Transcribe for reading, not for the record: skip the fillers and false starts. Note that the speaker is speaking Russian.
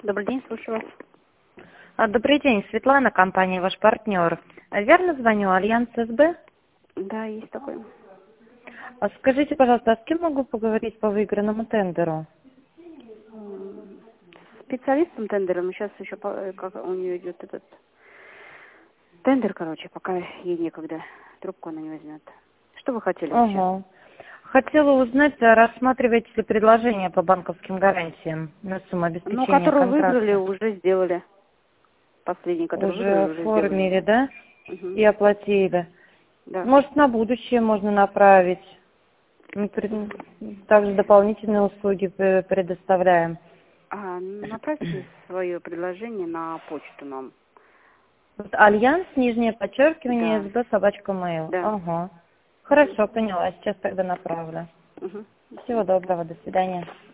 Добрый день, слушаю вас. Добрый день, Светлана, компания «Ваш партнер». Верно звоню, Альянс СБ? Да, есть такой. Скажите, пожалуйста, а с кем могу поговорить по выигранному тендеру? Специалистом тендера, но сейчас еще как у нее идет этот тендер, короче, пока ей некогда. Трубку она не возьмет. Что вы хотели вообще? Ага. Хотела узнать, рассматриваете ли предложение по банковским гарантиям на сумму Ну, обеспечения которую выиграли, контракта? уже сделали. Последний, который Уже выиграли, уже сделали. оформили, да? Угу. И оплатили. Да. Может, на будущее можно направить. Также дополнительные услуги предоставляем. Направьте свое предложение на почту нам. Альянс, нижнее подчеркивание, Да, СБ, собачка, mail. да. Ага. Хорошо, поняла. Сейчас тогда направлю. Угу. До Всего свидания. доброго, до свидания.